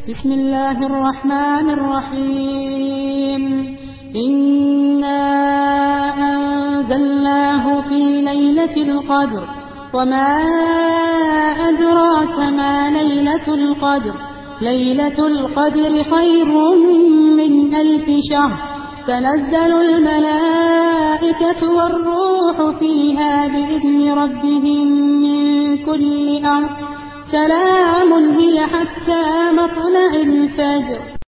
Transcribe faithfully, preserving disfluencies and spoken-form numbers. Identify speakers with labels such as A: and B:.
A: بسم الله الرحمن الرحيم إنا أنزلناه في ليلة القدر وما أدراك ما ليلة القدر ليلة القدر خير من ألف شهر تنزل الملائكة والروح فيها بإذن ربهم من كل أمر سلام هي حتى مطلع الفجر.